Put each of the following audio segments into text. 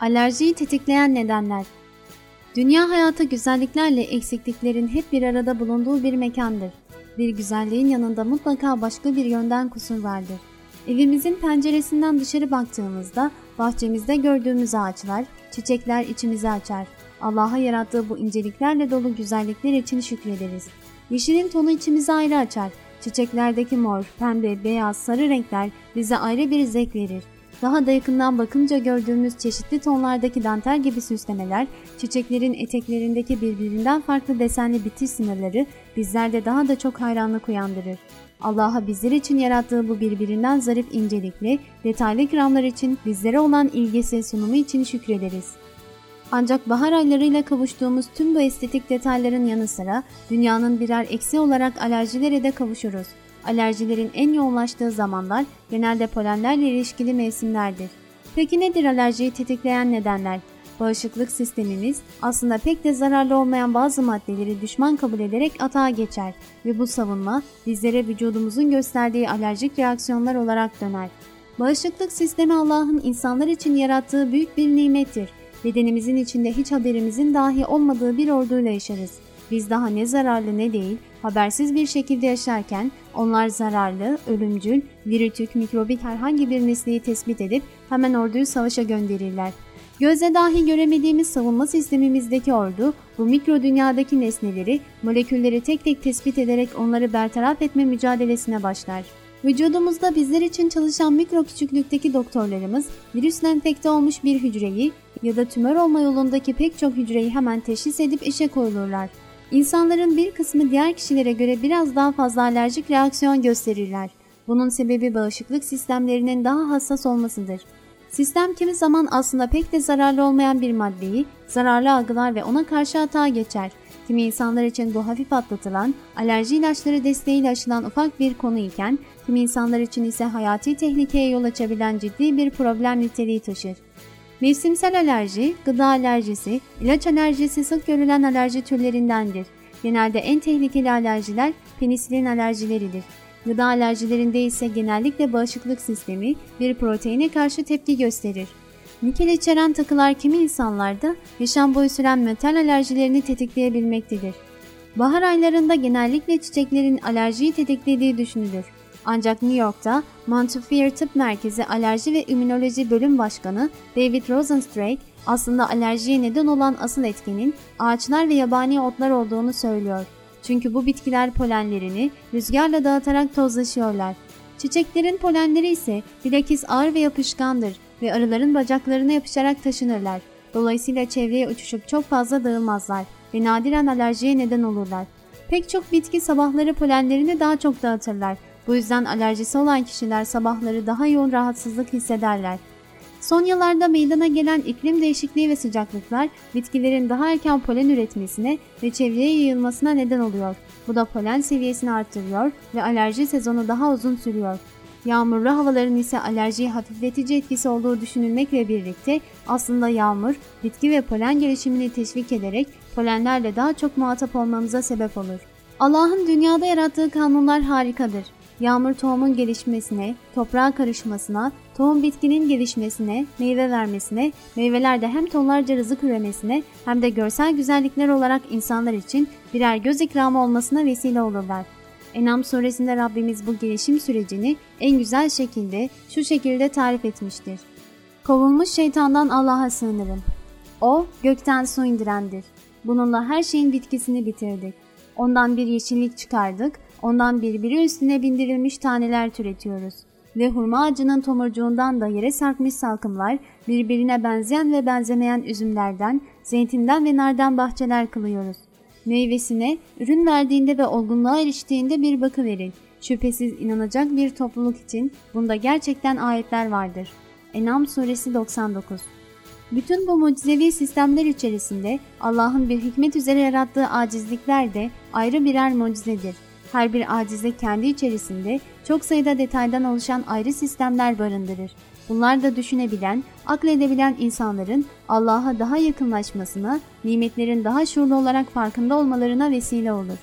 Alerjiyi tetikleyen nedenler. Dünya hayatı güzelliklerle eksikliklerin hep bir arada bulunduğu bir mekandır. Bir güzelliğin yanında mutlaka başka bir yönden kusur vardır. Evimizin penceresinden dışarı baktığımızda bahçemizde gördüğümüz ağaçlar, çiçekler içimizi açar. Allah'a yarattığı bu inceliklerle dolu güzellikler için şükrederiz. Yeşilin tonu içimizi ayrı açar. Çiçeklerdeki mor, pembe, beyaz, sarı renkler bize ayrı bir zevk verir. Daha da yakından bakınca gördüğümüz çeşitli tonlardaki dantel gibi süslemeler, çiçeklerin eteklerindeki birbirinden farklı desenli bitiş sınırları bizlerde daha da çok hayranlık uyandırır. Allah'a bizler için yarattığı bu birbirinden zarif incelikli, detaylı ikramlar için bizlere olan ilgisi sunumu için şükrederiz. Ancak bahar aylarıyla kavuştuğumuz tüm bu estetik detayların yanı sıra dünyanın birer eksiği olarak alerjilere de kavuşuruz. Alerjilerin en yoğunlaştığı zamanlar genelde polenlerle ilişkili mevsimlerdir. Peki nedir alerjiyi tetikleyen nedenler? Bağışıklık sistemimiz aslında pek de zararlı olmayan bazı maddeleri düşman kabul ederek atağa geçer ve bu savunma bizlere vücudumuzun gösterdiği alerjik reaksiyonlar olarak döner. Bağışıklık sistemi Allah'ın insanlar için yarattığı büyük bir nimettir. Bedenimizin içinde hiç haberimizin dahi olmadığı bir orduyla yaşarız. Biz daha ne zararlı ne değil, habersiz bir şekilde yaşarken onlar zararlı, ölümcül, virütük, mikrobik herhangi bir nesneyi tespit edip hemen orduyu savaşa gönderirler. Gözle dahi göremediğimiz savunma sistemimizdeki ordu, bu mikro dünyadaki nesneleri, molekülleri tek tek tespit ederek onları bertaraf etme mücadelesine başlar. Vücudumuzda bizler için çalışan mikro küçüklükteki doktorlarımız, virüsle enfekte olmuş bir hücreyi ya da tümör olma yolundaki pek çok hücreyi hemen teşhis edip işe koyulurlar. İnsanların bir kısmı diğer kişilere göre biraz daha fazla alerjik reaksiyon gösterirler. Bunun sebebi bağışıklık sistemlerinin daha hassas olmasıdır. Sistem kimi zaman aslında pek de zararlı olmayan bir maddeyi zararlı algılar ve ona karşı atağa geçer. Kimi insanlar için bu hafif atlatılan, alerji ilaçları desteğiyle aşılan ufak bir konu iken, kimi insanlar için ise hayati tehlikeye yol açabilen ciddi bir problem niteliği taşır. Mevsimsel alerji, gıda alerjisi, ilaç alerjisi sık görülen alerji türlerindendir. Genelde en tehlikeli alerjiler penisilin alerjileridir. Gıda alerjilerinde ise genellikle bağışıklık sistemi bir proteine karşı tepki gösterir. Nikel içeren takılar kimi insanlarda yaşam boyu süren metal alerjilerini tetikleyebilmektedir. Bahar aylarında genellikle çiçeklerin alerjiyi tetiklediği düşünülür. Ancak New York'ta Montefiore Tıp Merkezi Alerji ve İmmünoloji Bölüm Başkanı David Rosenstrike aslında alerjiye neden olan asıl etkenin ağaçlar ve yabani otlar olduğunu söylüyor. Çünkü bu bitkiler polenlerini rüzgarla dağıtarak tozlaşıyorlar. Çiçeklerin polenleri ise bilakis ağır ve yapışkandır ve arıların bacaklarına yapışarak taşınırlar. Dolayısıyla çevreye uçuşup çok fazla dağılmazlar ve nadiren alerjiye neden olurlar. Pek çok bitki sabahları polenlerini daha çok dağıtırlar. Bu yüzden alerjisi olan kişiler sabahları daha yoğun rahatsızlık hissederler. Son yıllarda meydana gelen iklim değişikliği ve sıcaklıklar bitkilerin daha erken polen üretmesine ve çevreye yayılmasına neden oluyor. Bu da polen seviyesini arttırıyor ve alerji sezonu daha uzun sürüyor. Yağmurlu havaların ise alerjiye hafifletici etkisi olduğu düşünülmekle birlikte aslında yağmur, bitki ve polen gelişimini teşvik ederek polenlerle daha çok muhatap olmamıza sebep olur. Allah'ın dünyada yarattığı kanunlar harikadır. Yağmur tohumun gelişmesine, toprağa karışmasına, tohum bitkinin gelişmesine, meyve vermesine, meyveler de hem tonlarca rızık üremesine hem de görsel güzellikler olarak insanlar için birer göz ikramı olmasına vesile olurlar. En'am suresinde Rabbimiz bu gelişim sürecini en güzel şekilde şu şekilde tarif etmiştir. Kovulmuş şeytandan Allah'a sığınırım. O gökten su indirendir. Bununla her şeyin bitkisini bitirdik. Ondan bir yeşillik çıkardık, ondan birbiri üstüne bindirilmiş taneler türetiyoruz. Ve hurma ağacının tomurcuğundan da yere sarkmış salkımlar, birbirine benzeyen ve benzemeyen üzümlerden, zeytinden ve nardan bahçeler kılıyoruz. Meyvesine, ürün verdiğinde ve olgunluğa eriştiğinde bir bakıverin. Şüphesiz inanacak bir topluluk için bunda gerçekten ayetler vardır. En'am suresi 99. Bütün bu mucizevi sistemler içerisinde Allah'ın bir hikmet üzere yarattığı acizlikler de ayrı birer mucizedir. Her bir acize kendi içerisinde çok sayıda detaydan oluşan ayrı sistemler barındırır. Bunlar da düşünebilen, akledebilen insanların Allah'a daha yakınlaşmasına, nimetlerin daha şuurlu olarak farkında olmalarına vesile olur.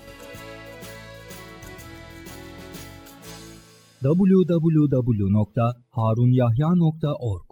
www.harunyahya.org